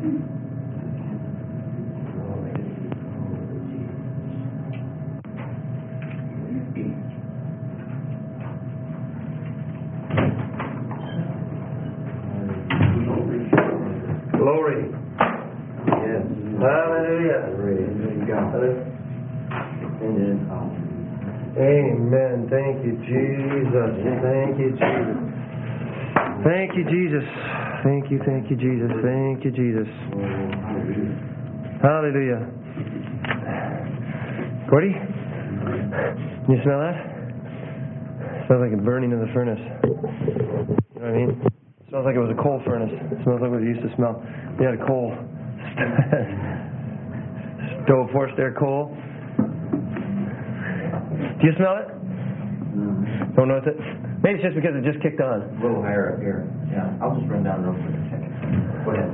Glory. Yes. Hallelujah. Amen. Thank you, Jesus. Thank you, Jesus. Thank you, Jesus. Thank you, Jesus. Thank you, Jesus. Hallelujah. Gordy? Can you smell that? It smells like a burning in the furnace. You know what I mean? It smells like it was a coal furnace. It smells like what it used to smell. We had a coal. Stove, forced air coal. Do you smell it? Don't notice it? Maybe it's just because it just kicked on. A little higher up here. Yeah, I'll just run down real quick a second. Go ahead.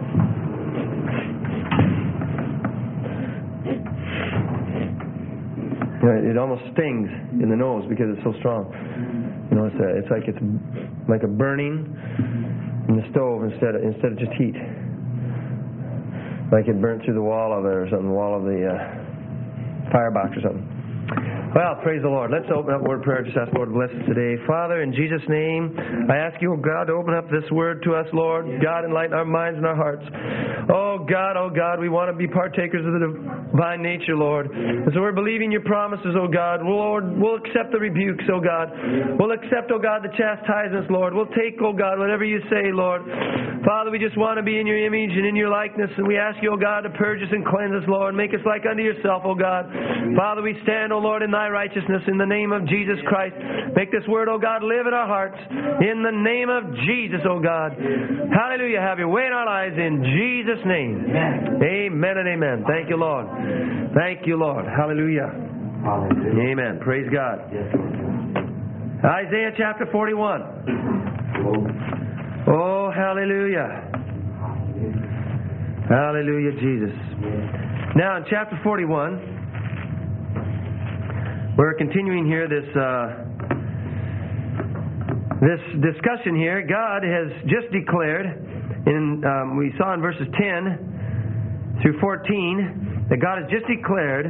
You know, it almost stings in the nose because it's so strong. You know, it's like a burning in the stove instead of just heat. Like it burnt through the wall of it or something, the wall of the firebox or something. Well, praise the Lord. Let's open up a word of prayer. Just ask the Lord to bless us today. Father, in Jesus' name, I ask you, oh God, to open up this word to us, Lord. God, enlighten our minds and our hearts. Oh God, we want to be partakers of the divine nature, Lord. And so we're believing your promises, oh God. Lord, we'll accept the rebukes, oh God. We'll accept, oh God, the chastisements, Lord. We'll take, oh God, whatever you say, Lord. Father, we just want to be in your image and in your likeness, and we ask you, oh God, to purge us and cleanse us, Lord. Make us like unto yourself, oh God. Father, we stand, oh Lord, in thy righteousness in the name of Jesus Christ. Make this word, oh God, live in our hearts in the name of Jesus, oh God. Hallelujah. Have your way in our lives in Jesus' name. Amen. Amen and amen. Thank you, Lord. Thank you, Lord. Hallelujah. Hallelujah. Amen. Praise God. Isaiah chapter 41. Oh, hallelujah. Hallelujah, Jesus. Now, in chapter 41, we're continuing here this discussion here. God has just declared, we saw in verses 10 through 14, that God has just declared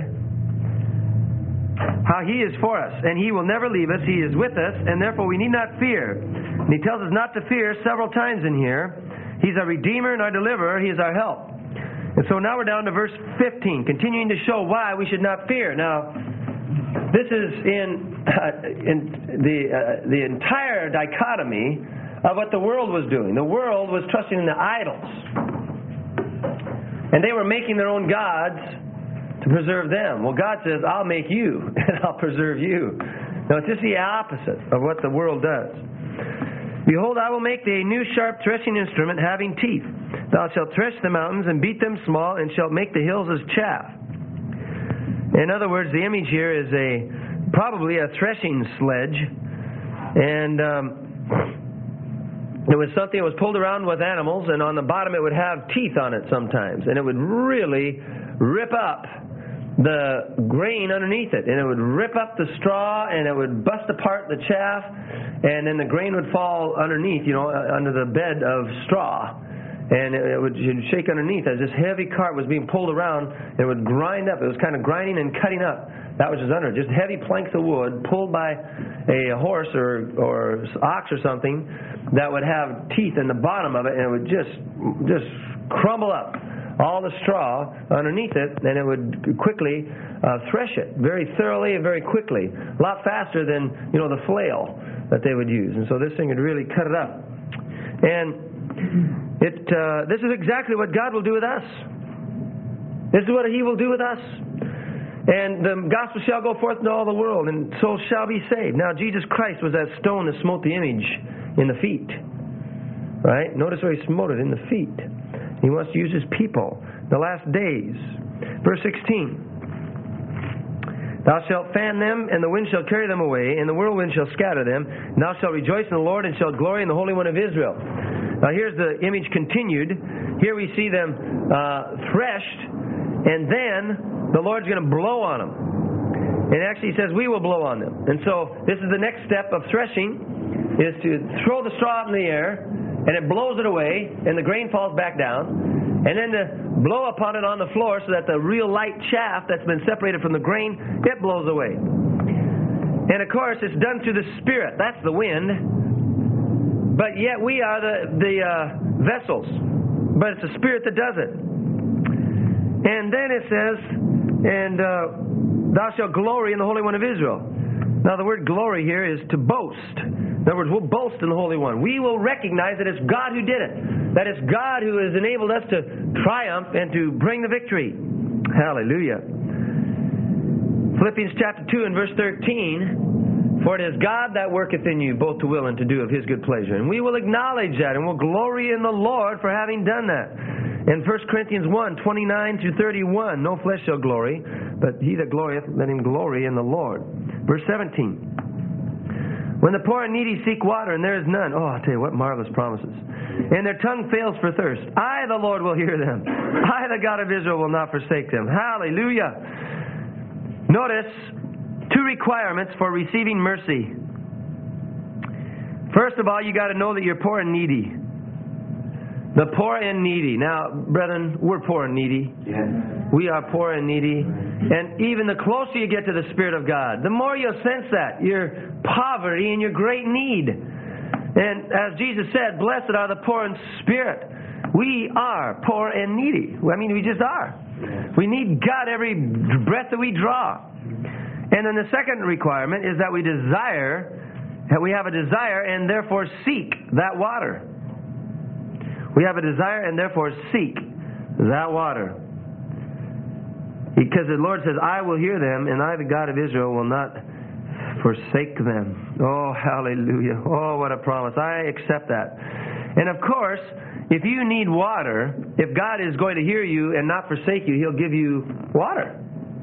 how He is for us, and He will never leave us. He is with us, and therefore we need not fear. And He tells us not to fear several times in here. He's our Redeemer and our Deliverer. He is our help. And so now we're down to verse 15, continuing to show why we should not fear. Now, this is in the entire dichotomy of what the world was doing. The world was trusting in the idols. And they were making their own gods to preserve them. Well, God says, I'll make you, and I'll preserve you. Now, it's just the opposite of what the world does. Behold, I will make thee a new sharp threshing instrument having teeth. Thou shalt thresh the mountains and beat them small, and shalt make the hills as chaff. In other words, the image here is probably a threshing sledge, and it was something that was pulled around with animals, and on the bottom it would have teeth on it sometimes, and it would really rip up the grain underneath it, and it would rip up the straw, and it would bust apart the chaff, and then the grain would fall underneath, under the bed of straw. And it would shake underneath as this heavy cart was being pulled around, and it would grind up. It was kind of grinding and cutting up. That was just under it. Just heavy planks of wood pulled by a horse or ox or something that would have teeth in the bottom of it, and it would just crumble up all the straw underneath it, and it would quickly thresh it very thoroughly and very quickly. A lot faster than, the flail that they would use. And so this thing would really cut it up. And this is exactly what God will do with us. This is what He will do with us. And the gospel shall go forth into all the world, and souls shall be saved. Now, Jesus Christ was that stone that smote the image in the feet. Right? Notice where He smote it, in the feet. He wants to use His people in the last days. Verse 16. Thou shalt fan them, and the wind shall carry them away, and the whirlwind shall scatter them. And thou shalt rejoice in the Lord, and shalt glory in the Holy One of Israel. Now here's the image continued. Here we see them threshed, and then the Lord's going to blow on them. And actually He says, we will blow on them. And so this is the next step of threshing, is to throw the straw out in the air, and it blows it away, and the grain falls back down. And then to blow upon it on the floor so that the real light chaff that's been separated from the grain, it blows away. And of course, it's done through the Spirit. That's the wind. But yet we are the vessels. But it's the Spirit that does it. And then it says, and thou shalt glory in the Holy One of Israel. Now the word glory here is to boast. In other words, we'll boast in the Holy One. We will recognize that it's God who did it. That it's God who has enabled us to triumph and to bring the victory. Hallelujah. Philippians chapter 2 and verse 13. For it is God that worketh in you both to will and to do of His good pleasure. And we will acknowledge that and we'll glory in the Lord for having done that. In 1 Corinthians 1, 29 through 31, no flesh shall glory, but he that glorieth, let him glory in the Lord. Verse 17. When the poor and needy seek water, and there is none. Oh, I'll tell you what marvelous promises. And their tongue fails for thirst. I, the Lord, will hear them. I, the God of Israel, will not forsake them. Hallelujah. Notice 2 requirements for receiving mercy. First of all, you got to know that you're poor and needy. The poor and needy. Now, brethren, we're poor and needy. Yes. We are poor and needy. And even the closer you get to the Spirit of God, the more you'll sense that, your poverty and your great need. And as Jesus said, blessed are the poor in spirit. We are poor and needy. I mean, we just are. We need God every breath that we draw. And then the second requirement is that we have a desire and therefore seek that water. We have a desire and therefore seek that water. Because the Lord says, I will hear them, and I, the God of Israel, will not forsake them. Oh, hallelujah. Oh, what a promise. I accept that. And of course, if you need water, if God is going to hear you and not forsake you, He'll give you water.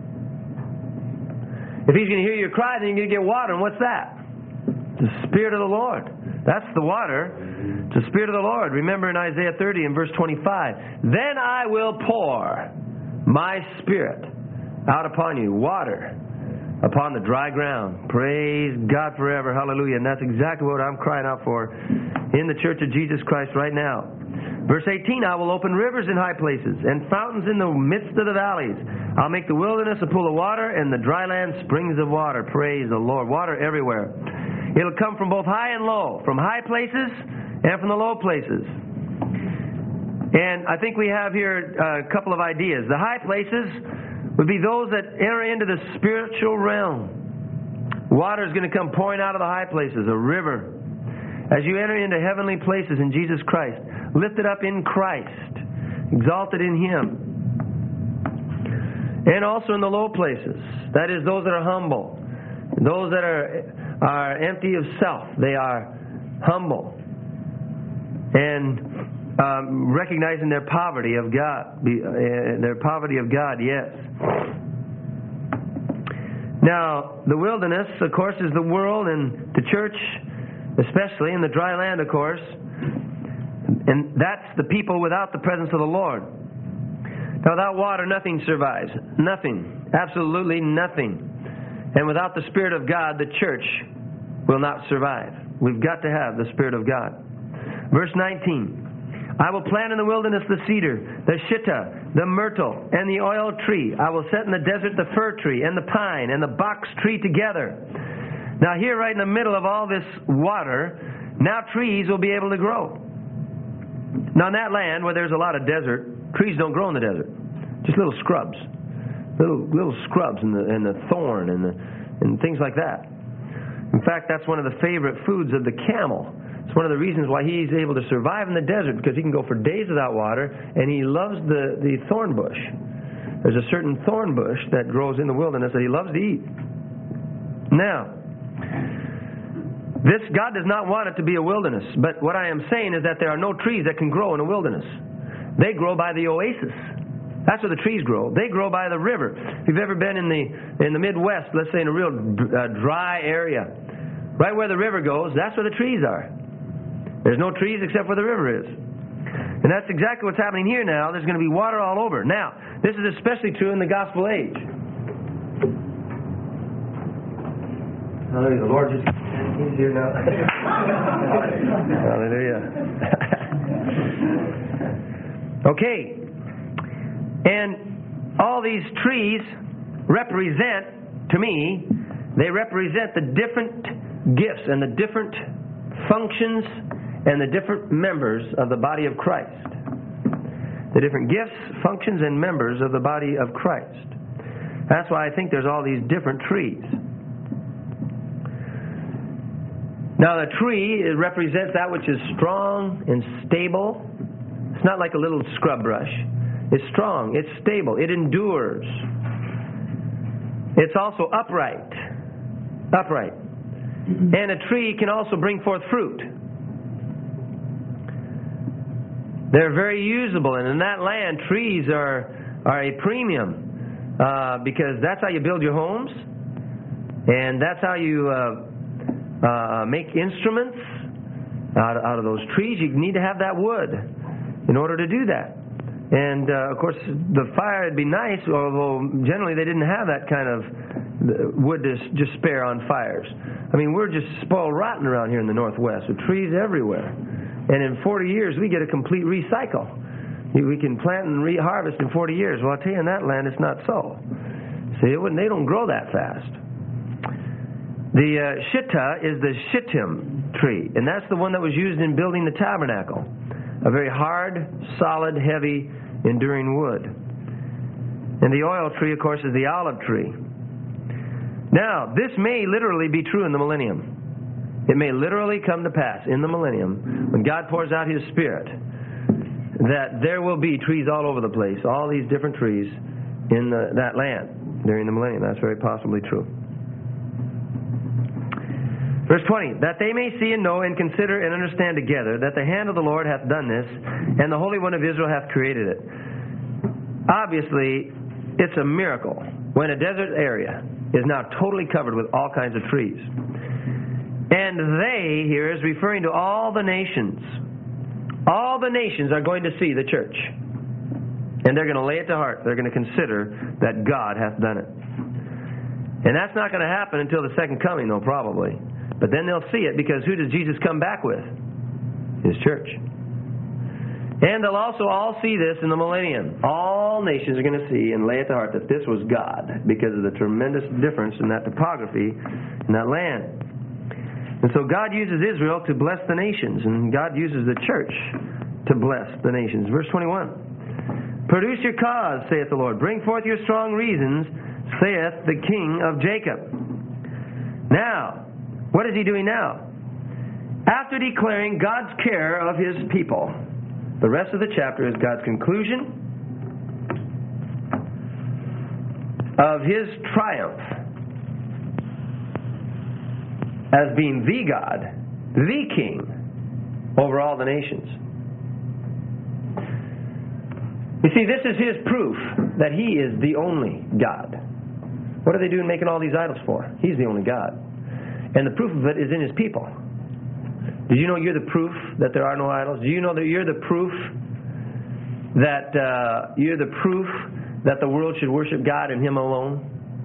If He's going to hear your cry, then you're going to get water. And what's that? The Spirit of the Lord. That's the water. It's the Spirit of the Lord. Remember in Isaiah 30 and verse 25, then I will pour my Spirit out upon you, water upon the dry ground. Praise God forever. Hallelujah. And that's exactly what I'm crying out for in the Church of Jesus Christ right now. Verse 18, I will open rivers in high places and fountains in the midst of the valleys. I'll make the wilderness a pool of water and the dry land springs of water. Praise the Lord. Water everywhere. It'll come from both high and low, from high places and from the low places. And I think we have here a couple of ideas. The high places would be those that enter into the spiritual realm. Water is going to come pouring out of the high places, a river. As you enter into heavenly places in Jesus Christ, lifted up in Christ, exalted in Him. And also in the low places. That is, those that are humble. Those that are empty of self. They are humble. And recognizing their poverty of God. Their poverty of God, yes. Now, the wilderness, of course, is the world, and the church, especially, in the dry land, of course. And that's the people without the presence of the Lord. Now, without water, nothing survives. Nothing. Absolutely nothing. And without the Spirit of God, the church will not survive. We've got to have the Spirit of God. Verse 19. I will plant in the wilderness the cedar, the shittah, the myrtle, and the oil tree. I will set in the desert the fir tree, and the pine, and the box tree together. Now here, right in the middle of all this water, now trees will be able to grow. Now in that land where there's a lot of desert, trees don't grow in the desert. Just little scrubs. Little scrubs and the thorn and things like that. In fact, that's one of the favorite foods of the camel. It's one of the reasons why he's able to survive in the desert, because he can go for days without water, and he loves the thorn bush. There's a certain thorn bush that grows in the wilderness that he loves to eat. Now, this God does not want it to be a wilderness, but what I am saying is that there are no trees that can grow in a wilderness. They grow by the oasis. That's where the trees grow. They grow by the river. If you've ever been in the Midwest, let's say in a real dry area, right where the river goes, that's where the trees are. There's no trees except where the river is. And that's exactly what's happening here now. There's going to be water all over. Now, this is especially true in the gospel age. Hallelujah. The Lord just, He's here now. Hallelujah. Okay. And all these trees represent, to me, they represent the different gifts and the different functions and the different members of the body of Christ. The different gifts, functions, and members of the body of Christ. That's why I think there's all these different trees. Now the tree, it represents that which is strong and stable. It's not like a little scrub brush. It's strong, it's stable, it endures. It's also upright. Upright. And a tree can also bring forth fruit. They're very usable, and in that land, trees are a premium because that's how you build your homes, and that's how you make instruments out of those trees. You need to have that wood in order to do that. And of course, the fire would be nice, although generally they didn't have that kind of wood to just spare on fires. I mean, we're just spoiled rotten around here in the Northwest with trees everywhere. And in 40 years, we get a complete recycle. We can plant and harvest in 40 years. Well, I'll tell you, in that land, it's not so. See, they don't grow that fast. The shittah is the shittim tree, and that's the one that was used in building the tabernacle. A very hard, solid, heavy, enduring wood. And the oil tree, of course, is the olive tree. Now, this may literally be true in the millennium. It may literally come to pass in the millennium, when God pours out His Spirit, that there will be trees all over the place, all these different trees in that land during the millennium. That's very possibly true. Verse 20, that they may see and know and consider and understand together that the hand of the Lord hath done this, and the Holy One of Israel hath created it. Obviously, it's a miracle when a desert area is now totally covered with all kinds of trees. And they, here, is referring to all the nations. All the nations are going to see the church. And they're going to lay it to heart. They're going to consider that God hath done it. And that's not going to happen until the second coming, though, probably. But then they'll see it, because who does Jesus come back with? His church. And they'll also all see this in the millennium. All nations are going to see and lay it to heart that this was God, because of the tremendous difference in that topography in that land. And so God uses Israel to bless the nations, and God uses the church to bless the nations. Verse 21. Produce your cause, saith the Lord. Bring forth your strong reasons, saith the King of Jacob. Now, what is He doing now? After declaring God's care of His people, the rest of the chapter is God's conclusion of His triumph as being the God, the King, over all the nations. You see, this is His proof that He is the only God. What are they doing making all these idols for? He's the only God. And the proof of it is in His people. Did you know you're the proof that there are no idols? Do you know that you're the proof that the world should worship God and Him alone?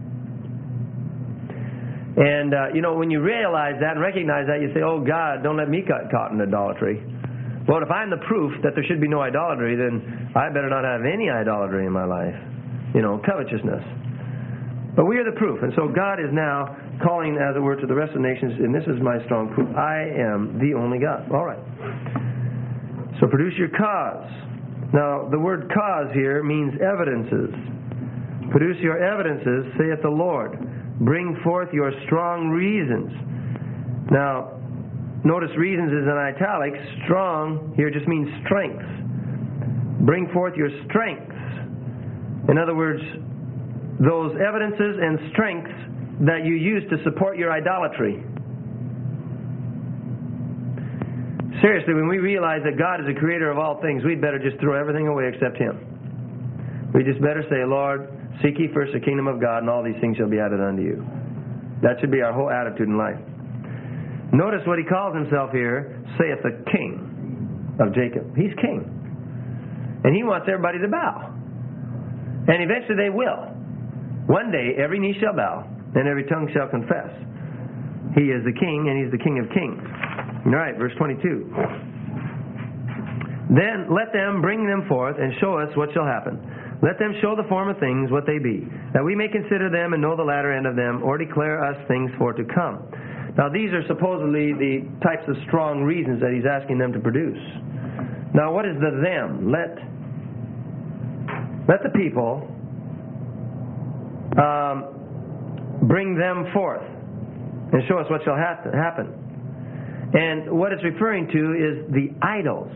And, when you realize that and recognize that, you say, oh, God, don't let me get caught in idolatry. Well, if I'm the proof that there should be no idolatry, then I better not have any idolatry in my life. Covetousness. But we are the proof. And so God is now calling, as it were, to the rest of the nations, and this is my strong proof. I am the only God. All right. So produce your cause. Now, the word cause here means evidences. Produce your evidences, saith the Lord. Bring forth your strong reasons. Now, notice reasons is in italics. Strong here just means strength. Bring forth your strengths. In other words, those evidences and strengths that you use to support your idolatry. Seriously, when we realize that God is the creator of all things, we'd better just throw everything away except Him. We just better say, Lord, seek ye first the kingdom of God, and all these things shall be added unto you. That should be our whole attitude in life. Notice what He calls Himself here, saith the King of Jacob. He's King. And He wants everybody to bow. And eventually they will. One day every knee shall bow, and every tongue shall confess. He is the King, and He's the King of kings. All right, verse 22. Then let them bring them forth and show us what shall happen. Let them show the former things what they be, that we may consider them and know the latter end of them, or declare us things for to come. Now these are supposedly the types of strong reasons that he's asking them to produce. Now what is the them? Let the people bring them forth and show us what shall happen. And what it's referring to is the idols.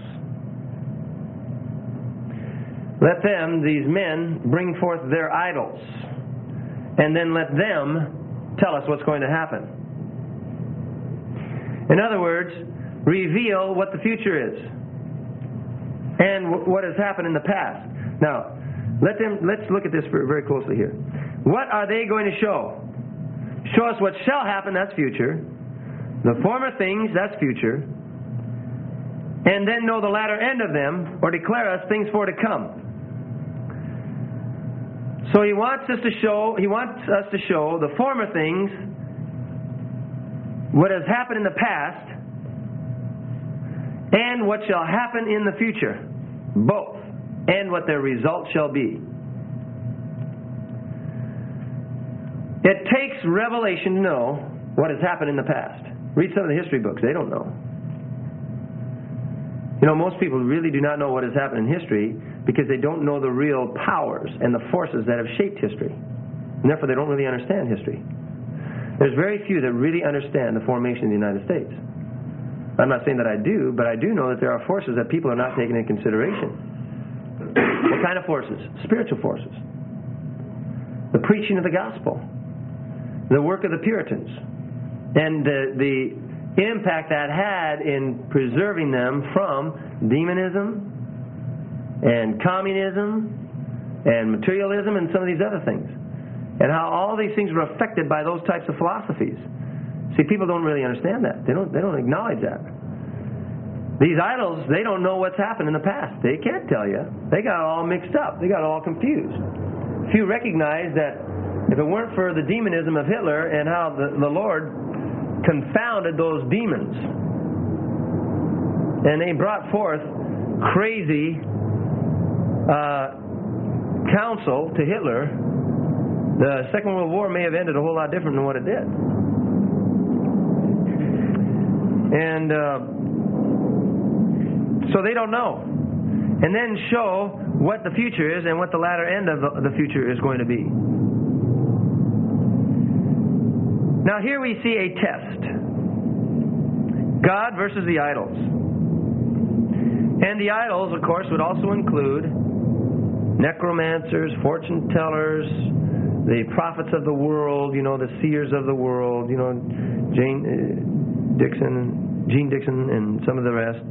Let them, these men, bring forth their idols. And then let them tell us what's going to happen. In other words, reveal what the future is and what has happened in the past. Now, let's look at this very closely here. What are they going to show? Show us what shall happen, that's future. The former things, that's future. And then know the latter end of them, or declare us things for to come. So he wants us to show the former things, what has happened in the past, and what shall happen in the future. Both. And what their result shall be. It takes revelation to know what has happened in the past. Read some of the history books. They don't know. You know, most people really do not know what has happened in history because they don't know the real powers and the forces that have shaped history. And therefore, they don't really understand history. There's very few that really understand the formation of the United States. I'm not saying that I do, but I do know that there are forces that people are not taking into consideration. What kind of forces? Spiritual forces. The preaching of the gospel. The work of the Puritans. And the impact that had in preserving them from demonism and communism and materialism and some of these other things. And how all these things were affected by those types of philosophies. See, people don't really understand that. They don't acknowledge that. These idols, they don't know what's happened in the past. They can't tell you. They got it all mixed up. They got it all confused. Few recognize that if it weren't for the demonism of Hitler and how the Lord confounded those demons, and they brought forth crazy counsel to Hitler, the Second World War may have ended a whole lot different than what it did. And so they don't know. And then show what the future is and what the latter end of the future is going to be. Now here we see a test. God versus the idols. And the idols, of course, would also include necromancers, fortune tellers, the prophets of the world, the seers of the world, Gene Dixon, and some of the rest.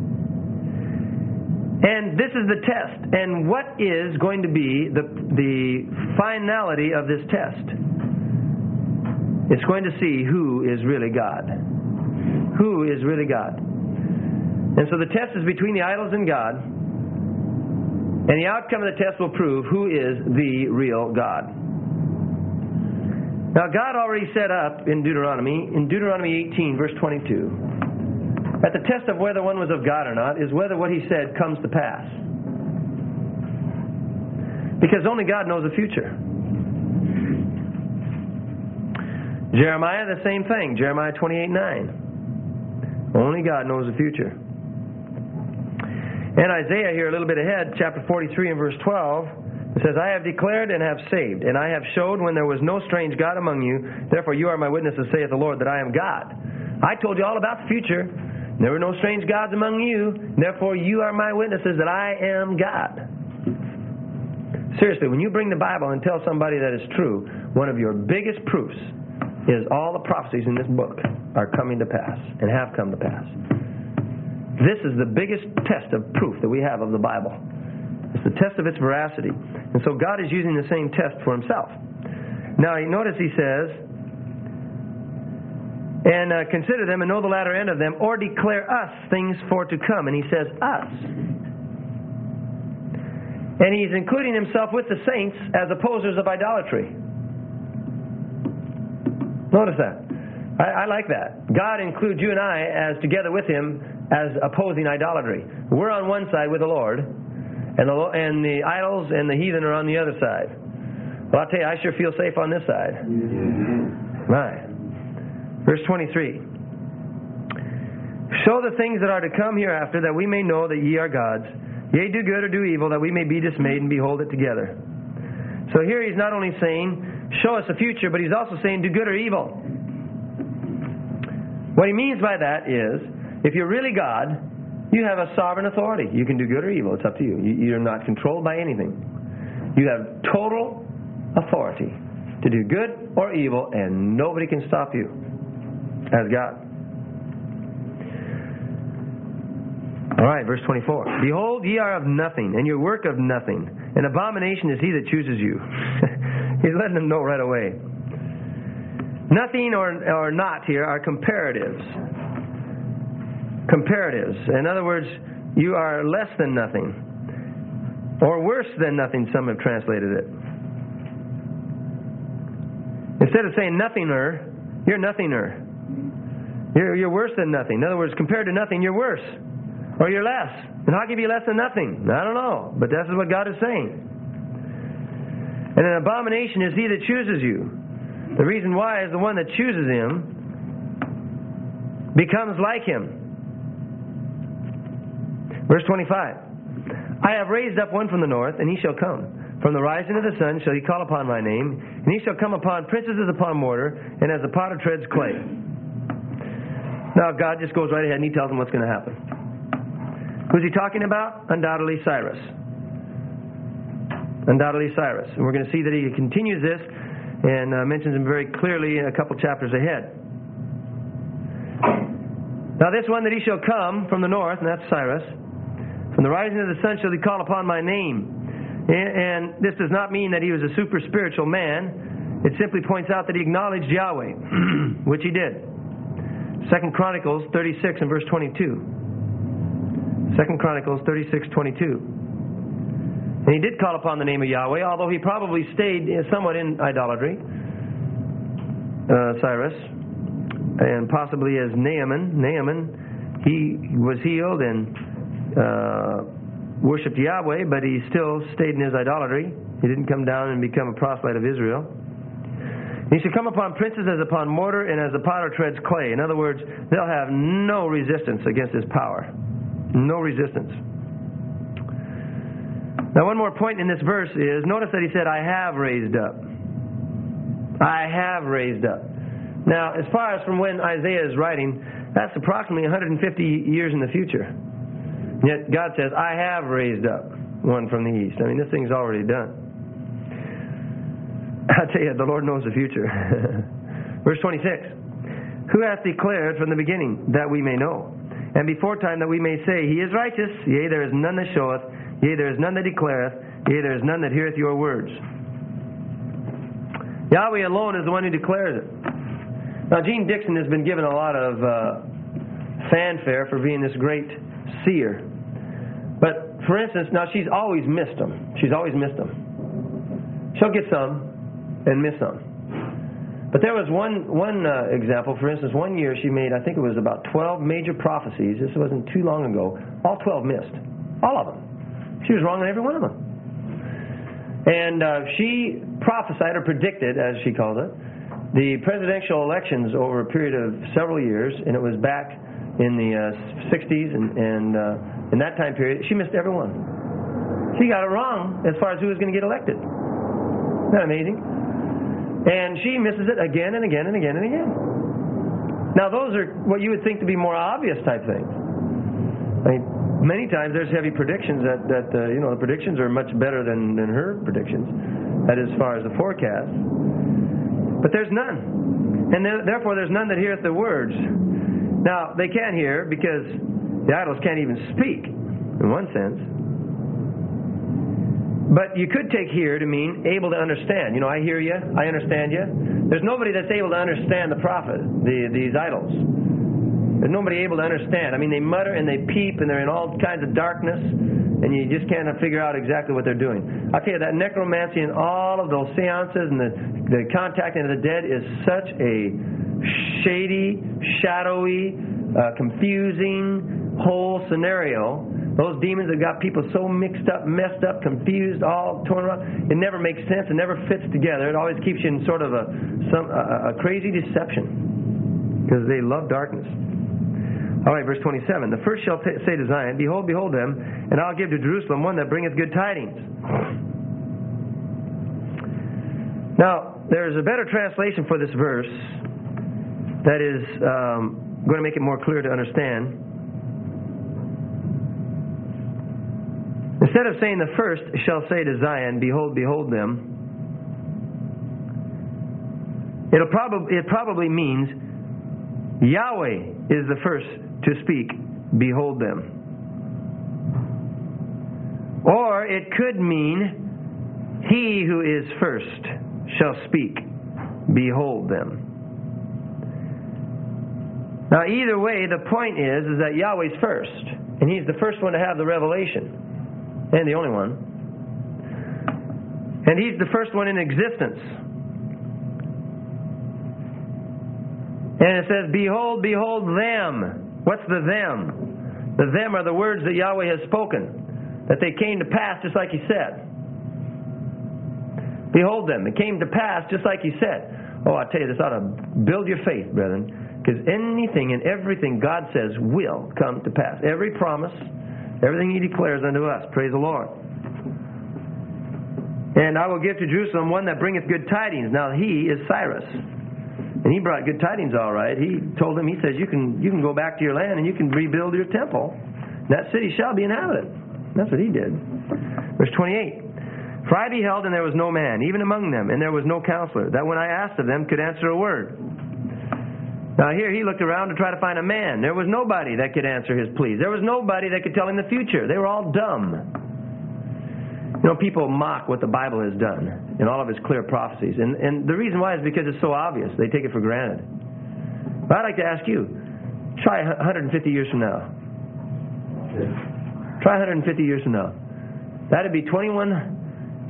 And this is the test. And what is going to be the finality of this test? It's going to see who is really God. Who is really God. And so the test is between the idols and God. And the outcome of the test will prove who is the real God. Now God already set up in Deuteronomy 18, verse 22, that the test of whether one was of God or not is whether what he said comes to pass. Because only God knows the future. Jeremiah, the same thing. Jeremiah 28:9. Only God knows the future. And Isaiah here a little bit ahead, chapter 43 and verse 12, it says, I have declared and have saved, and I have showed when there was no strange God among you. Therefore you are my witnesses, saith the Lord, that I am God. I told you all about the future. There were no strange gods among you. Therefore you are my witnesses that I am God. Seriously, when you bring the Bible and tell somebody that it's true, one of your biggest proofs is all the prophecies in this book are coming to pass and have come to pass. This is the biggest test of proof that we have of the Bible. It's the test of its veracity. And so God is using the same test for himself. Now, notice he says, and consider them and know the latter end of them, or declare us things for to come. And he says us. And he's including himself with the saints as opposers of idolatry. Notice that. I like that. God includes you and I as together with him as opposing idolatry. We're on one side with the Lord, and the idols and the heathen are on the other side. Well, I'll tell you, I sure feel safe on this side. Right. Verse 23. Show the things that are to come hereafter, that we may know that ye are gods. Yea, do good or do evil, that we may be dismayed and behold it together. So here he's not only saying, show us the future, but he's also saying, do good or evil. What he means by that is, if you're really God, you have a sovereign authority. You can do good or evil. It's up to you. You're not controlled by anything. You have total authority to do good or evil, and nobody can stop you as God. All right, verse 24. Behold, ye are of nothing, and your work of nothing. An abomination is he that chooses you. He's letting them know right away. Nothing or not here are comparatives. Comparatives. In other words, you are less than nothing. Or worse than nothing, some have translated it. Instead of saying nothinger, you're nothinger. You're worse than nothing. In other words, compared to nothing, you're worse. Or you're less. And how can you be less than nothing? I don't know. But this is what God is saying. And an abomination is he that chooses you. The reason why is the one that chooses him becomes like him. Verse 25. I have raised up one from the north, and he shall come. From the rising of the sun shall he call upon my name, and he shall come upon princes as upon mortar, and as the potter treads clay. Now God just goes right ahead and he tells them what's going to happen. Who's he talking about? Undoubtedly Cyrus. Undoubtedly Cyrus. And we're going to see that he continues this and mentions him very clearly in a couple chapters ahead. Now this one that he shall come from the north, and that's Cyrus, from the rising of the sun shall he call upon my name. And this does not mean that he was a super spiritual man. It simply points out that he acknowledged Yahweh, which he did. 2 Chronicles 36 and verse 22. 2 Chronicles 36:22. And he did call upon the name of Yahweh, although he probably stayed somewhat in idolatry, Cyrus, and possibly as Naaman. Naaman, he was healed and worshipped Yahweh, but he still stayed in his idolatry. He didn't come down and become a proselyte of Israel. He shall come upon princes as upon mortar, and as the potter treads clay. In other words, they'll have no resistance against his power. No resistance. Now, one more point in this verse is, notice that he said, I have raised up. I have raised up. Now, as far as from when Isaiah is writing, that's approximately 150 years in the future. Yet God says, I have raised up one from the east. I mean, this thing's already done. I tell you, the Lord knows the future. Verse 26. Who hath declared from the beginning, that we may know? And before time, that we may say, He is righteous. Yea, there is none that showeth. Yea, there is none that declareth. Yea, there is none that heareth your words. Yahweh alone is the one who declares it. Now, Jean Dixon has been given a lot of fanfare for being this great seer. But, for instance, now she's always missed them. She's always missed them. She'll get some and miss some. But there was one example. For instance, one year she made, I think it was about 12 major prophecies. This wasn't too long ago. All 12 missed. All of them. She was wrong on every one of them. And she prophesied or predicted, as she called it, the presidential elections over a period of several years, and it was back in the 60s, and in that time period, she missed every one. She got it wrong as far as who was going to get elected. Isn't that amazing? And she misses it again and again and again and again. Now, those are what you would think to be more obvious type things. I mean, many times there's heavy predictions that the predictions are much better than her predictions, that is, as far as the forecast. But there's none. And therefore there's none that heareth the words. Now, they can't hear because the idols can't even speak, in one sense. But you could take hear to mean able to understand. I hear you, I understand you. There's nobody that's able to understand the prophet, these idols. There's nobody able to understand. I mean, they mutter and they peep and they're in all kinds of darkness, and you just can't figure out exactly what they're doing. I'll tell you, that necromancy and all of those seances and the contacting of the dead is such a shady, shadowy, confusing, whole scenario, those demons that got people so mixed up, messed up, confused, all torn around, it never makes sense. It never fits together. It always keeps you in sort of a crazy deception because they love darkness. All right, verse 27. The first shall say to Zion, Behold, behold them, and I'll give to Jerusalem one that bringeth good tidings. Now, there is a better translation for this verse that is going to make it more clear to understand. Instead of saying the first shall say to Zion, Behold, behold them, it probably means Yahweh is the first to speak, behold them. Or it could mean he who is first shall speak, behold them. Now either way, the point is that Yahweh's first, and He's the first one to have the revelation, and the only one. And He's the first one in existence. And it says, Behold, behold them. What's the them? The them are the words that Yahweh has spoken, that they came to pass just like He said. Behold them. It came to pass just like He said. Oh, I tell you, this ought to build your faith, brethren, because anything and everything God says will come to pass. Every promise, everything He declares unto us. Praise the Lord. And I will give to Jerusalem one that bringeth good tidings. Now he is Cyrus. And he brought good tidings all right. He told them, he says, you can go back to your land and you can rebuild your temple. And that city shall be inhabited. That's what he did. Verse 28. For I beheld, and there was no man, even among them, and there was no counselor, that when I asked of them could answer a word. Now here he looked around to try to find a man. There was nobody that could answer his pleas. There was nobody that could tell him the future. They were all dumb. You know, people mock what the Bible has done in all of its clear prophecies. And the reason why is because it's so obvious. They take it for granted. But I'd like to ask you, try 150 years from now. Try 150 years from now. That'd be 35.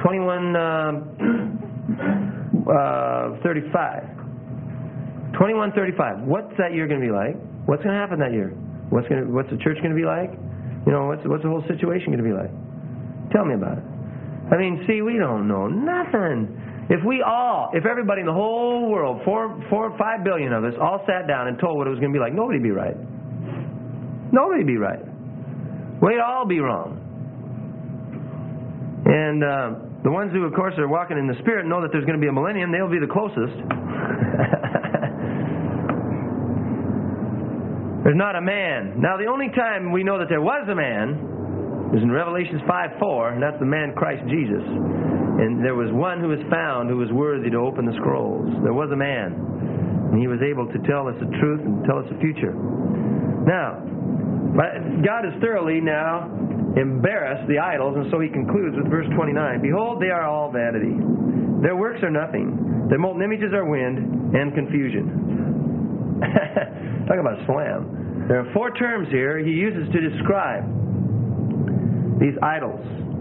2135. What's that year going to be like? What's going to happen that year? What's the church going to be like? You know, what's the whole situation going to be like? Tell me about it. I mean, see, we don't know nothing. If everybody in the whole world, 4 or 5 billion of us, all sat down and told what it was going to be like, nobody'd be right. Nobody'd be right. We'd all be wrong. And the ones who, of course, are walking in the Spirit know that there's going to be a millennium. They'll be the closest. There's not a man. Now, the only time we know that there was a man is in Revelations 5:4, and that's the man Christ Jesus. And there was one who was found who was worthy to open the scrolls. There was a man, and he was able to tell us the truth and tell us the future. Now, God has thoroughly now embarrassed the idols, and so He concludes with verse 29. Behold, they are all vanity. Their works are nothing. Their molten images are wind and confusion. Talk about a slam. There are 4 terms here He uses to describe these idols.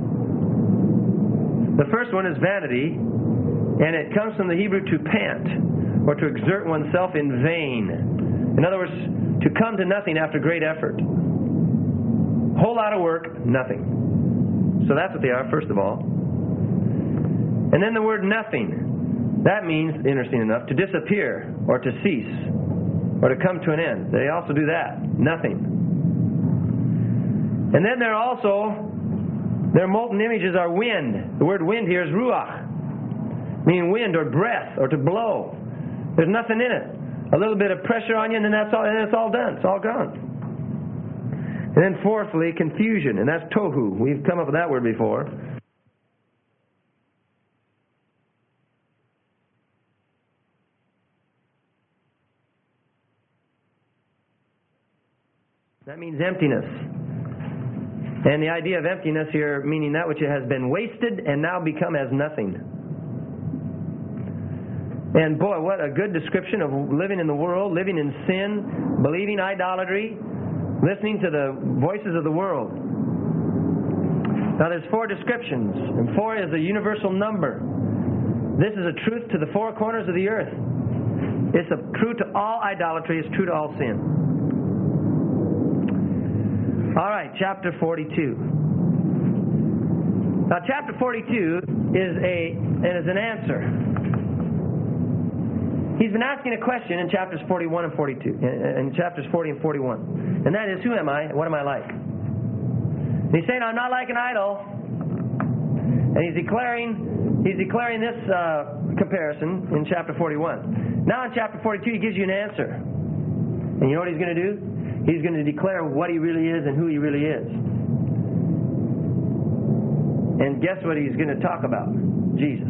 The first one is vanity, and it comes from the Hebrew to pant, or to exert oneself in vain. In other words, to come to nothing after great effort. Whole lot of work, nothing. So that's what they are, first of all. And then the word nothing. That means, interesting enough, to disappear, or to cease, or to come to an end. They also do that. Nothing. And then their molten images are wind. The word wind here is ruach, meaning wind or breath or to blow. There's nothing in it. A little bit of pressure on you, and then it's all done. It's all gone. And then fourthly, confusion, and that's tohu. We've come up with that word before. That means emptiness. And the idea of emptiness here, meaning that which has been wasted and now become as nothing. And boy, what a good description of living in the world, living in sin, believing idolatry, listening to the voices of the world. Now there's 4 descriptions, and 4 is a universal number. This is a truth to the 4 corners of the earth. It's true to all idolatry, it's true to all sin. All right, chapter 42. Now, chapter 42 is an answer. He's been asking a question in chapters 41 and 42, in chapters 40 and 41. And that is, who am I and what am I like? And he's saying, I'm not like an idol. And he's declaring this comparison in chapter 41. Now in chapter 42, he gives you an answer. And you know what he's going to do? He's going to declare what he really is and who he really is. And guess what he's going to talk about? Jesus.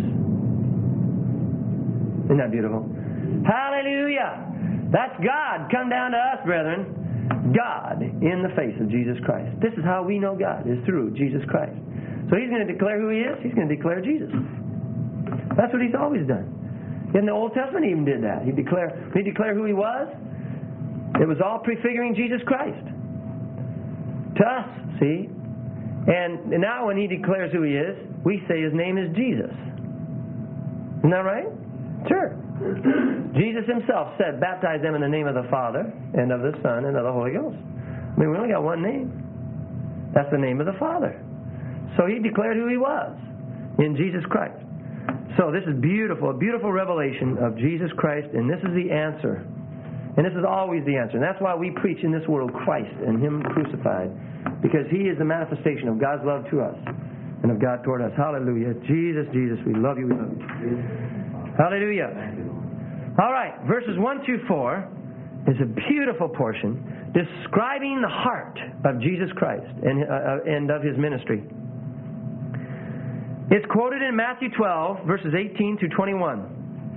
Isn't that beautiful? Hallelujah! That's God come down to us, brethren. God in the face of Jesus Christ. This is how we know God, is through Jesus Christ. So he's going to declare who he is. He's going to declare Jesus. That's what he's always done. In the Old Testament, he even did that. He declared who he was. It was all prefiguring Jesus Christ. To us, see? And now when he declares who he is, we say his name is Jesus. Isn't that right? Sure. Jesus himself said, baptize them in the name of the Father, and of the Son, and of the Holy Ghost. I mean, we only got one name. That's the name of the Father. So he declared who he was in Jesus Christ. So this is beautiful, a beautiful revelation of Jesus Christ, and this is the answer. And this is always the answer. And that's why we preach in this world Christ and him crucified, because he is the manifestation of God's love to us and of God toward us. Hallelujah. Jesus, Jesus, we love you, we love you. Hallelujah. All right, verses 1 through 4 is a beautiful portion describing the heart of Jesus Christ and of his ministry. It's quoted in Matthew 12, verses 18 through 21.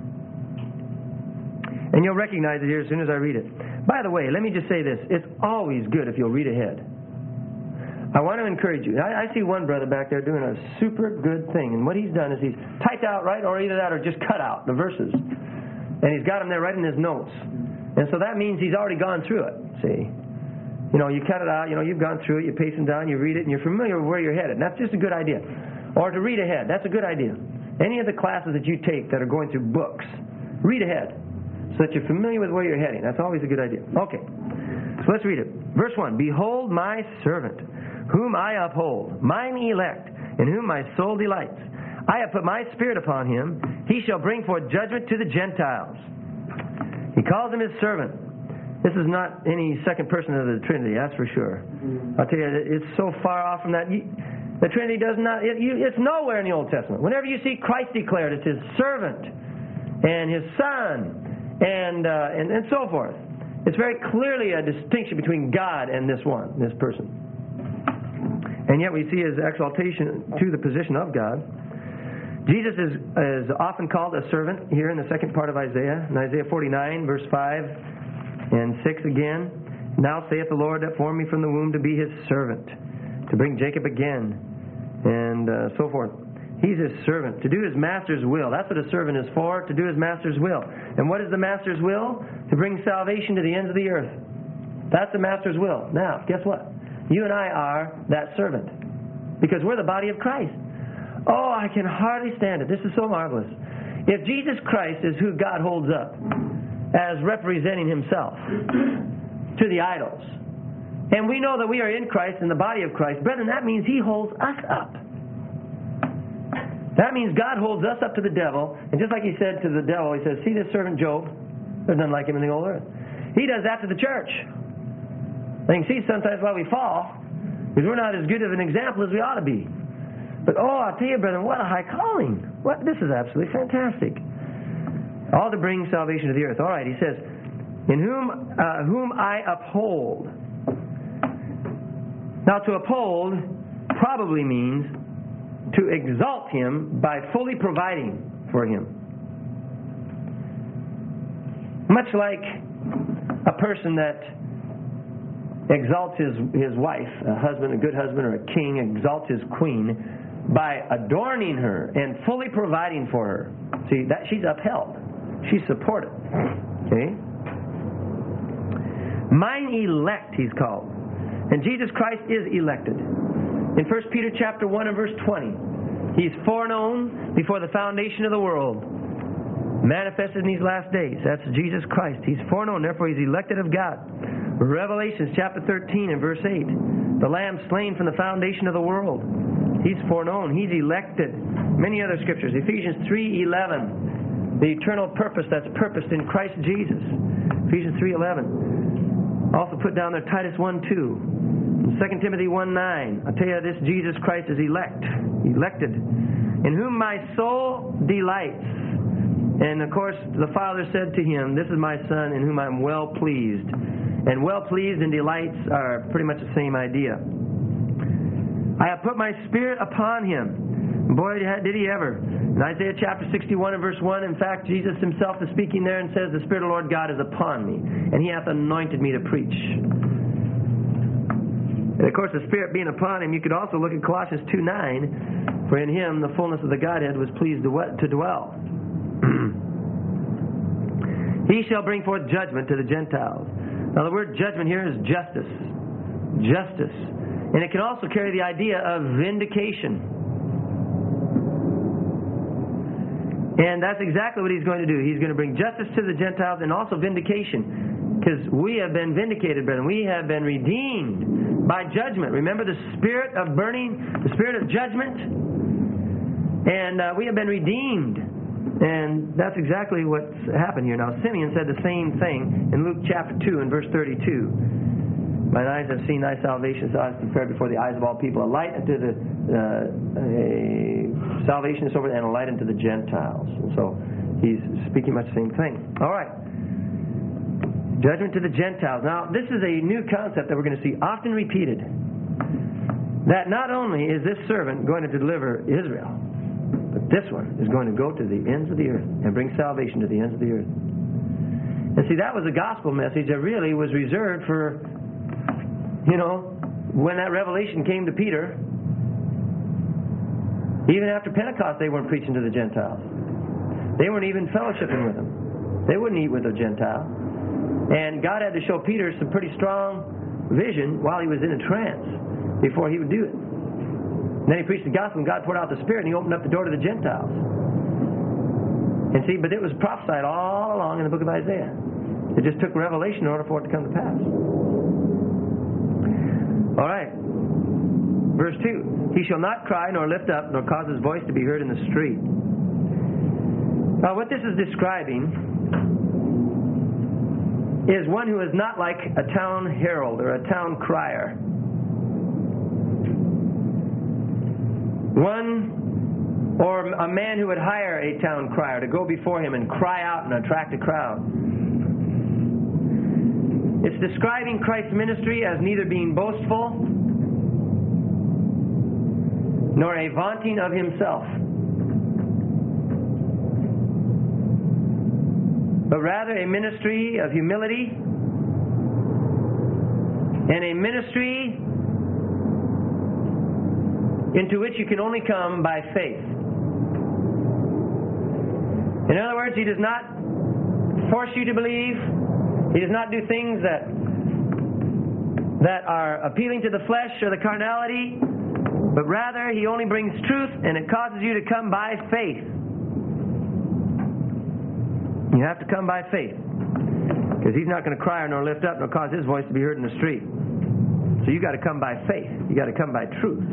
And you'll recognize it here as soon as I read it. By the way, let me just say this. It's always good if you'll read ahead. I want to encourage you. I see one brother back there doing a super good thing. And what he's done is he's typed out, right, or either that or just cut out the verses. And he's got them there right in his notes. And so that means he's already gone through it, see. You know, you cut it out, you've gone through it, you pace them down, you read it, and you're familiar with where you're headed. And that's just a good idea. Or to read ahead. That's a good idea. Any of the classes that you take that are going through books, read ahead so that you're familiar with where you're heading. That's always a good idea. Okay. So let's read it. Verse 1. Behold my servant, whom I uphold, mine elect, in whom my soul delights. I have put my spirit upon him. He shall bring forth judgment to the Gentiles. He calls him his servant. This is not any second person of the Trinity, that's for sure. I'll tell you, it's so far off from that. The Trinity does not, it's nowhere in the Old Testament. Whenever you see Christ declared, it's his servant and his son and so forth. It's very clearly a distinction between God and this person. And yet we see his exaltation to the position of God. Jesus is often called a servant here in the second part of Isaiah. In Isaiah 49, verse 5 and 6 again. Now saith the Lord that formed me from the womb to be his servant, to bring Jacob again, and so forth. He's his servant, to do his master's will. That's what a servant is for, to do his master's will. And what is the master's will? To bring salvation to the ends of the earth. That's the master's will. Now, guess what? You and I are that servant, because we're the body of Christ. Oh, I can hardly stand it. This is so marvelous. If Jesus Christ is who God holds up as representing himself to the idols, and we know that we are in Christ, in the body of Christ, brethren, that means he holds us up. That means God holds us up to the devil, and just like he said to the devil, he says, see this servant Job? There's none like him in the whole earth. He does that to the church. And you can see sometimes why we fall, because we're not as good of an example as we ought to be. But I'll tell you, brethren, what a high calling. This is absolutely fantastic. All to bring salvation to the earth. All right, he says, in whom I uphold. Now, to uphold probably means to exalt him by fully providing for him. Much like a person that exalts his wife, a husband, a good husband, or a king exalts his queen by adorning her and fully providing for her. See, that she's upheld. She's supported. Okay? Mine elect, he's called. And Jesus Christ is elected. In 1 Peter chapter 1 and verse 20, he's foreknown before the foundation of the world, manifested in these last days. That's Jesus Christ. He's foreknown, therefore he's elected of God. Revelation chapter 13 and verse 8, The Lamb slain from the foundation of the world. He's foreknown. He's elected. Many other scriptures. Ephesians 3:11. The eternal purpose that's purposed in Christ Jesus. Ephesians 3:11. Also put down there Titus 1:2. 2 Timothy 1:9. I tell you, this Jesus Christ is elected, in whom my soul delights. And of course, the Father said to him, "This is my Son, in whom I'm well pleased." And well pleased and delights are pretty much the same idea. I have put my Spirit upon him. Boy, did he ever. In Isaiah chapter 61 and verse 1, in fact, Jesus himself is speaking there and says, "The Spirit of the Lord God is upon me, and he hath anointed me to preach." And of course, the Spirit being upon him, you could also look at Colossians 2:9, "For in him the fullness of the Godhead was pleased to dwell." He shall bring forth judgment to the Gentiles. Now, the word judgment here is justice. Justice. And it can also carry the idea of vindication. And that's exactly what he's going to do. He's going to bring justice to the Gentiles and also vindication. Because we have been vindicated, brethren. We have been redeemed by judgment. Remember the spirit of burning, the spirit of judgment? And we have been redeemed. And that's exactly what's happened here. Now, Simeon said the same thing in Luke chapter 2 and verse 32. "Mine eyes have seen thy salvation, so I have prepared before the eyes of all people a light unto the salvation is over, and a light unto the Gentiles." And so he's speaking much the same thing. All right. Judgment to the Gentiles. Now, this is a new concept that we're going to see often repeated. That not only is this servant going to deliver Israel, but this one is going to go to the ends of the earth and bring salvation to the ends of the earth. And see, that was a gospel message that really was reserved for, when that revelation came to Peter. Even after Pentecost, they weren't preaching to the Gentiles. They weren't even fellowshipping with them. They wouldn't eat with a Gentile. And God had to show Peter some pretty strong vision while he was in a trance before he would do it. And then he preached the gospel, and God poured out the Spirit, and he opened up the door to the Gentiles. And see, but it was prophesied all along in the book of Isaiah. It just took revelation in order for it to come to pass. All right. Verse 2. "He shall not cry nor lift up, nor cause his voice to be heard in the street." Now, what this is describing is one who is not like a town herald or a town crier. One, or a man who would hire a town crier to go before him and cry out and attract a crowd. It's describing Christ's ministry as neither being boastful nor a vaunting of himself, but rather a ministry of humility and a ministry into which you can only come by faith. In other words, he does not force you to believe. He does not do things that are appealing to the flesh or the carnality, but rather he only brings truth, and it causes you to come by faith. You have to come by faith, because he's not going to cry nor lift up nor cause his voice to be heard in the street. So you got to come by faith. You got to come by truth.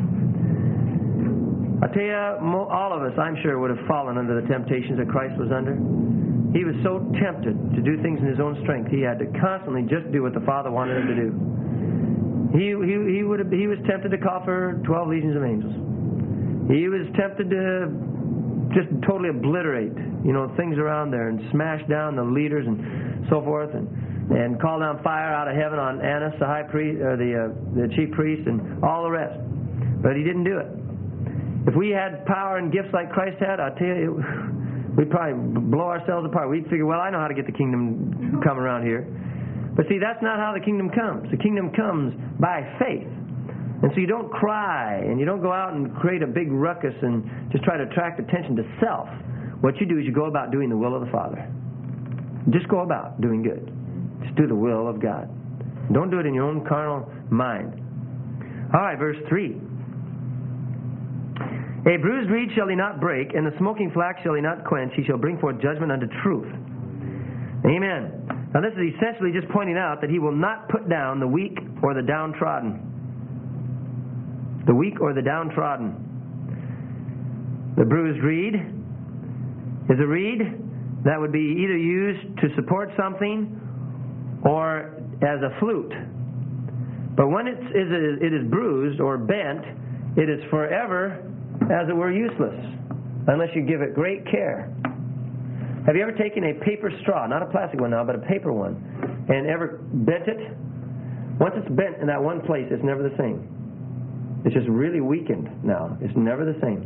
I tell you, all of us, I'm sure, would have fallen under the temptations that Christ was under. He was so tempted to do things in his own strength. He had to constantly just do what the Father wanted him to do. He was tempted to call for 12 legions of angels. He was tempted to just totally obliterate, things around there and smash down the leaders and so forth, and call down fire out of heaven on Annas, the high priest, or the chief priest, and all the rest. But he didn't do it. If we had power and gifts like Christ had, I tell you, we'd probably blow ourselves apart. We'd figure, well, I know how to get the kingdom come around here. But see, that's not how the kingdom comes. The kingdom comes by faith. And so you don't cry, and you don't go out and create a big ruckus and just try to attract attention to self. What you do is you go about doing the will of the Father. Just go about doing good. Just do the will of God. Don't do it in your own carnal mind. All right, verse 3. "A bruised reed shall he not break, and the smoking flax shall he not quench. He shall bring forth judgment unto truth." Amen. Now this is essentially just pointing out that he will not put down the weak or the downtrodden. the weak or the downtrodden. The bruised reed is a reed that would be either used to support something or as a flute. But when it is bruised or bent, it is forever, as it were, useless, unless you give it great care. Have you ever taken a paper straw, not a plastic one now, but a paper one, and ever bent it? Once it's bent in that one place, it's never the same. It's just really weakened now. It's never the same.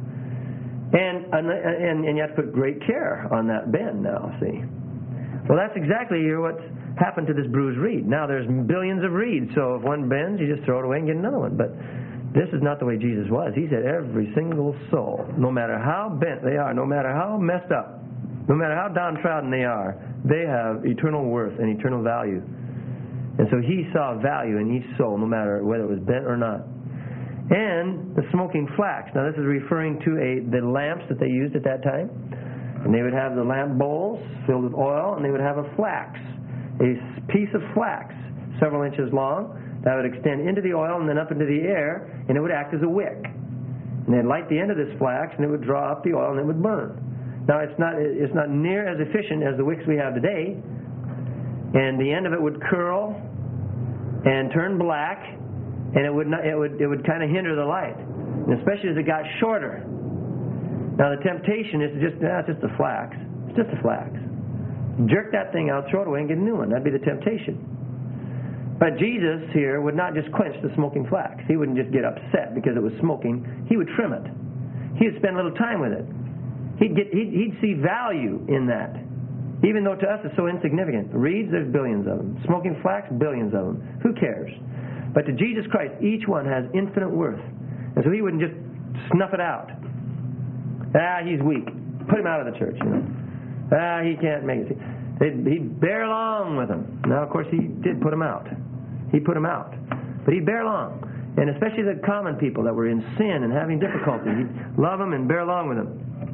And you have to put great care on that bend now, see. Well, that's exactly what's happened to this bruised reed. Now there's billions of reeds, so if one bends, you just throw it away and get another one. But this is not the way Jesus was. He said every single soul, no matter how bent they are, no matter how messed up, no matter how downtrodden they are, they have eternal worth and eternal value. And so he saw value in each soul, no matter whether it was bent or not. And the smoking flax. Now this is referring to the lamps that they used at that time. And they would have the lamp bowls filled with oil, and they would have a flax, a piece of flax, several inches long, that would extend into the oil and then up into the air, and it would act as a wick. And they'd light the end of this flax, and it would draw up the oil, and it would burn. Now it's not near as efficient as the wicks we have today, and the end of it would curl and turn black, and it would kind of hinder the light, and especially as it got shorter. Now the temptation is to it's just a flax. It's just a flax. Jerk that thing out, throw it away, and get a new one. That'd be the temptation. But Jesus here would not just quench the smoking flax. He wouldn't just get upset because it was smoking. He would trim it. He would spend a little time with it. He'd see value in that, even though to us it's so insignificant. Reeds, there's billions of them. Smoking flax, billions of them. Who cares? But to Jesus Christ, each one has infinite worth. And so he wouldn't just snuff it out. He's weak. Put him out of the church, you know. He can't make it. He'd bear along with them. Now, of course, he did put him out. He put him out. But he'd bear along. And especially the common people that were in sin and having difficulty. He'd love them and bear along with them.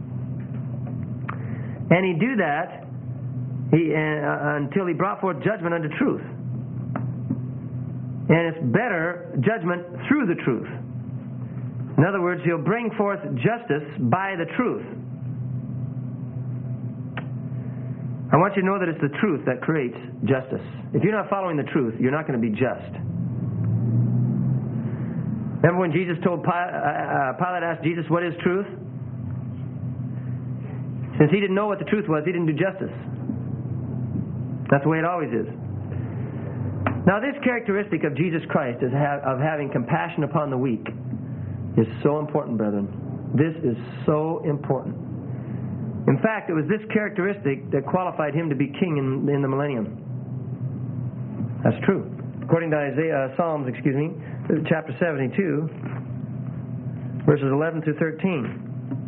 And he'd do that until he brought forth judgment unto truth. And it's better judgment through the truth. In other words, he'll bring forth justice by the truth. I want you to know that it's the truth that creates justice. If you're not following the truth, you're not going to be just. Remember when Jesus told Pilate asked Jesus, what is truth? Since he didn't know what the truth was, he didn't do justice. That's the way it always is. Now this characteristic of Jesus Christ of having compassion upon the weak is so important, brethren. This is so important. In fact, it was this characteristic that qualified him to be king in the millennium. That's true. According to Psalms, chapter 72, verses 11 through 13.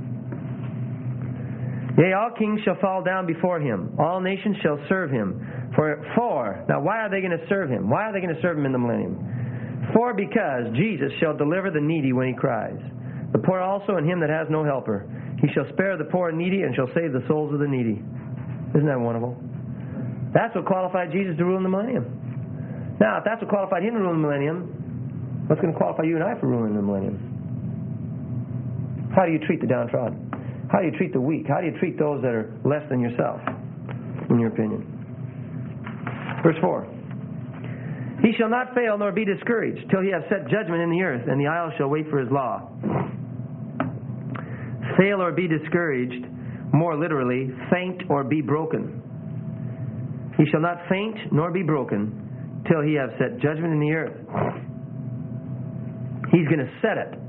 Yea, all kings shall fall down before him. All nations shall serve him. Now why are they going to serve him? Why are they going to serve him in the millennium? Because Jesus shall deliver the needy when he cries. The poor also and him that has no helper. He shall spare the poor and needy and shall save the souls of the needy. Isn't that wonderful? That's what qualified Jesus to rule in the millennium. Now, if that's what qualified him to rule in the millennium, what's going to qualify you and I for ruling in the millennium? How do you treat the downtrodden? How do you treat the weak? How do you treat those that are less than yourself, in your opinion? Verse 4. He shall not fail nor be discouraged till he have set judgment in the earth, and the isles shall wait for his law. Fail or be discouraged, more literally, faint or be broken. He shall not faint nor be broken till he have set judgment in the earth. He's going to set it.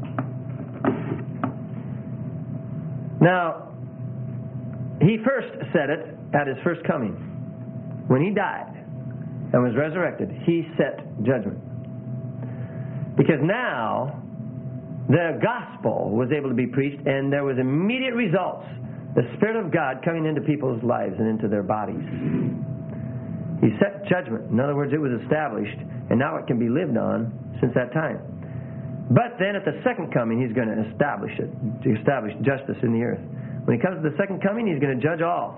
Now, he first set it at his first coming. When he died and was resurrected, he set judgment. Because now the gospel was able to be preached, and there was immediate results. The Spirit of God coming into people's lives and into their bodies. He set judgment. In other words, it was established, and now it can be lived on since that time. But then at the second coming, he's going to establish it, to establish justice in the earth. When he comes to the second coming, he's going to judge all.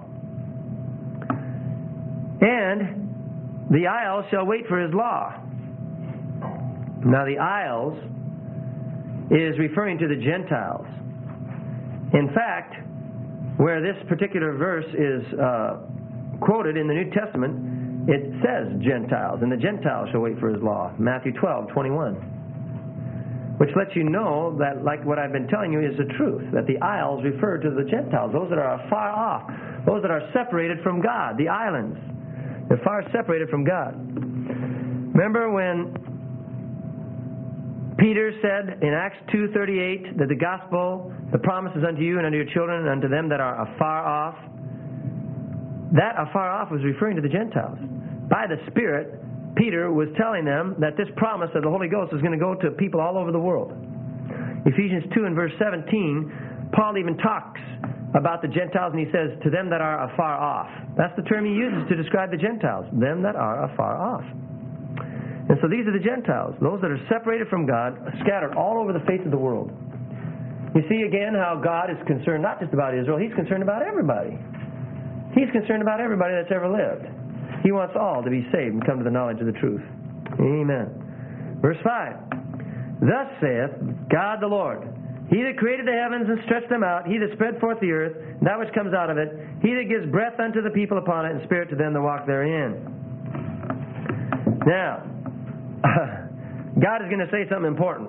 And the isles shall wait for his law. Now the isles is referring to the Gentiles. In fact, where this particular verse is quoted in the New Testament, it says Gentiles, and the Gentiles shall wait for his law. Matthew 12:21. Which lets you know that, like what I've been telling you, is the truth, that the isles refer to the Gentiles, those that are far off, those that are separated from God, the islands. They're far separated from God. Remember when Peter said in Acts 2:38 that the gospel, the promise is unto you and unto your children and unto them that are afar off? That afar off was referring to the Gentiles. By the Spirit, Peter was telling them that this promise of the Holy Ghost is going to go to people all over the world. Ephesians 2 and verse 17, Paul even talks about the Gentiles, and he says, to them that are afar off. That's the term he uses to describe the Gentiles, them that are afar off. And so these are the Gentiles, those that are separated from God, scattered all over the face of the world. You see again how God is concerned not just about Israel, He's concerned about everybody. He's concerned about everybody that's ever lived. He wants all to be saved and come to the knowledge of the truth. Amen. Verse 5. Thus saith God the Lord, He that created the heavens and stretched them out, He that spread forth the earth, and that which comes out of it, He that gives breath unto the people upon it, and spirit to them that walk therein. Now, God is going to say something important.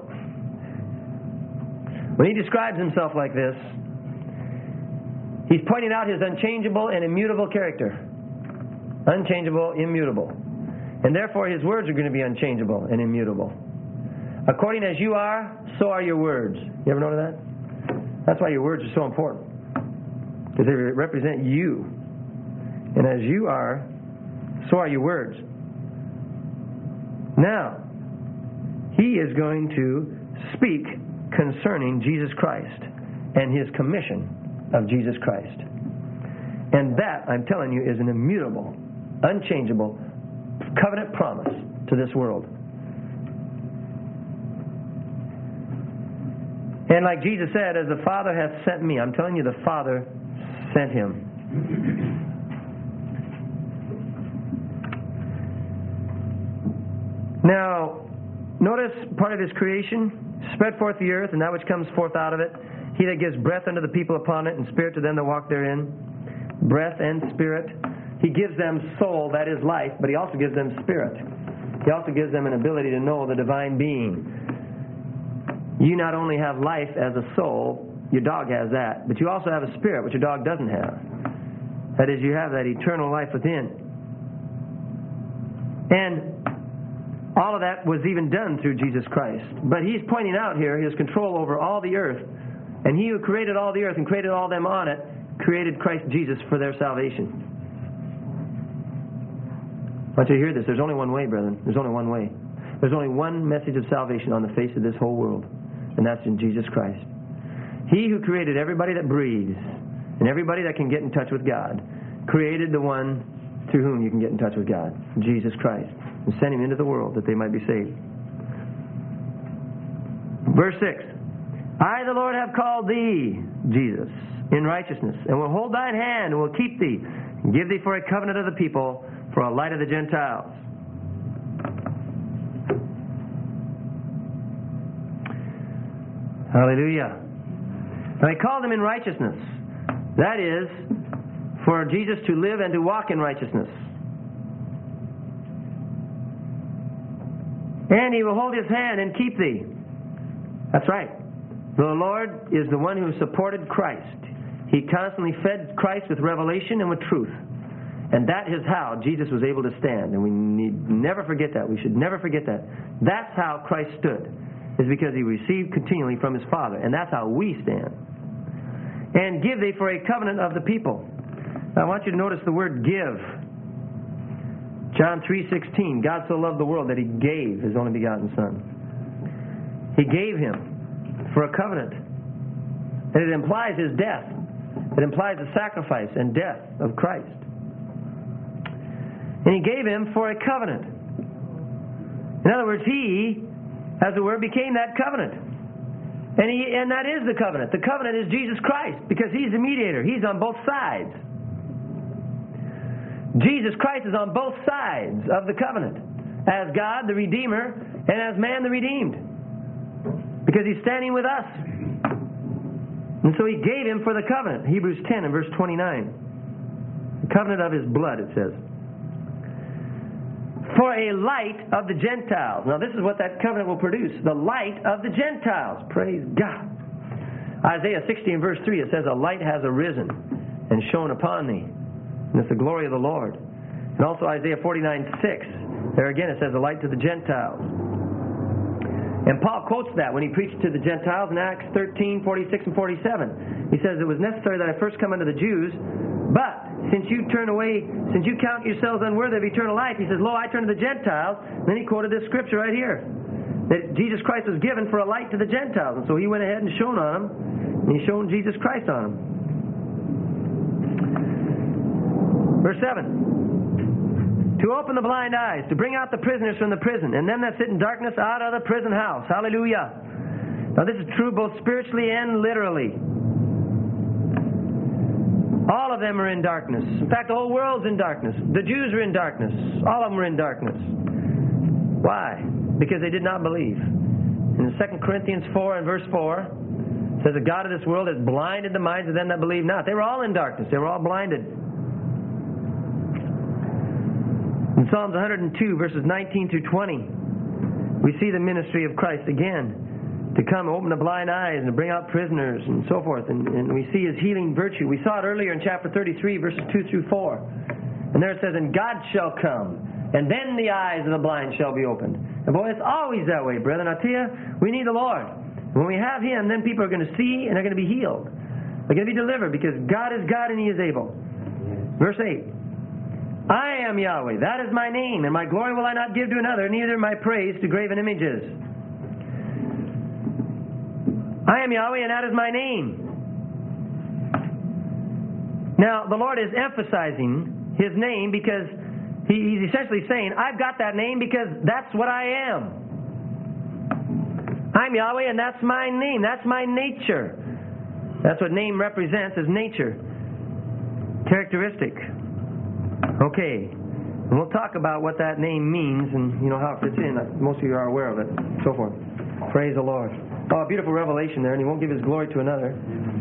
When He describes Himself like this, He's pointing out His unchangeable and immutable character. Unchangeable, immutable. And therefore His words are going to be unchangeable and immutable. According as you are, so are your words. You ever notice that? That's why your words are so important. Because they represent you. And as you are, so are your words. Now, He is going to speak concerning Jesus Christ and His commission of Jesus Christ. And that, I'm telling you, is an immutable, unchangeable covenant promise to this world. And like Jesus said, as the Father hath sent me, I'm telling you, the Father sent Him. Now, notice part of His creation, spread forth the earth, and that which comes forth out of it. He that gives breath unto the people upon it, and spirit to them that walk therein. Breath and spirit. He gives them soul, that is life, but He also gives them spirit. He also gives them an ability to know the divine being. You not only have life as a soul, your dog has that, but you also have a spirit, which your dog doesn't have. That is, you have that eternal life within. And all of that was even done through Jesus Christ. But He's pointing out here His control over all the earth. And He who created all the earth and created all them on it, created Christ Jesus for their salvation. I want you to hear this. There's only one way, brethren. There's only one way. There's only one message of salvation on the face of this whole world, and that's in Jesus Christ. He who created everybody that breathes and everybody that can get in touch with God, created the one through whom you can get in touch with God, Jesus Christ, and sent Him into the world that they might be saved. Verse 6. I, the Lord, have called thee, Jesus, in righteousness, and will hold thine hand, and will keep thee, and give thee for a covenant of the people, for a light of the Gentiles. Hallelujah. Now He called him in righteousness. That is, for Jesus to live and to walk in righteousness. And He will hold His hand and keep thee. That's right. The Lord is the one who supported Christ. He constantly fed Christ with revelation and with truth. And that is how Jesus was able to stand. And we need never forget that. We should never forget that. That's how Christ stood. Is because He received continually from His Father. And that's how we stand. And give thee for a covenant of the people. Now, I want you to notice the word give. John 3:16. God so loved the world that He gave His only begotten Son. He gave Him for a covenant. And it implies His death. It implies the sacrifice and death of Christ. And He gave Him for a covenant. In other words, He, as it were, became that covenant. And that is the covenant. The covenant is Jesus Christ, because He's the mediator. He's on both sides. Jesus Christ is on both sides of the covenant. As God, the Redeemer, and as man, the redeemed. because He's standing with us. And so He gave Him for the covenant. Hebrews 10 and verse 29. The covenant of His blood, it says. For a light of the Gentiles. Now this is what that covenant will produce. The light of the Gentiles. Praise God. Isaiah 60 and verse 3, it says, a light has arisen and shone upon thee. And it's the glory of the Lord. And also Isaiah 49:6. There again it says, a light to the Gentiles. And Paul quotes that when he preached to the Gentiles in Acts 13:46 and 47. He says, it was necessary that I first come unto the Jews, but since you turn away, since you count yourselves unworthy of eternal life, he says, lo, I turn to the Gentiles. And then he quoted this scripture right here, that Jesus Christ was given for a light to the Gentiles. And so he went ahead and shone on them, and he shone Jesus Christ on them. Verse 7. To open the blind eyes, to bring out the prisoners from the prison, and them that sit in darkness out of the prison house. Hallelujah. Now this is true both spiritually and literally. All of them are in darkness. In fact, the whole world's in darkness. The Jews are in darkness. All of them are in darkness. Why? Because they did not believe. In 2 Corinthians 4 and verse 4, it says, the God of this world has blinded the minds of them that believe not. They were all in darkness. They were all blinded. In Psalms 102, verses 19 through 20, we see the ministry of Christ again. To come open the blind eyes and to bring out prisoners and so forth. And we see His healing virtue. We saw it earlier in chapter 33, verses 2 through 4. And there it says, and God shall come, and then the eyes of the blind shall be opened. And boy, it's always that way, brethren. I tell you, we need the Lord. When we have Him, then people are going to see and they're going to be healed. They're going to be delivered because God is God and He is able. Verse 8. I am Yahweh, that is my name, and my glory will I not give to another, neither my praise to graven images. I am Yahweh, and that is my name. Now, the Lord is emphasizing His name because He's essentially saying, I've got that name because that's what I am. I'm Yahweh, and that's my name. That's my nature. That's what name represents, is nature. Characteristic. Okay. And we'll talk about what that name means and how it fits in. Most of you are aware of it. So forth. Praise the Lord. Oh, a beautiful revelation there, and He won't give His glory to another.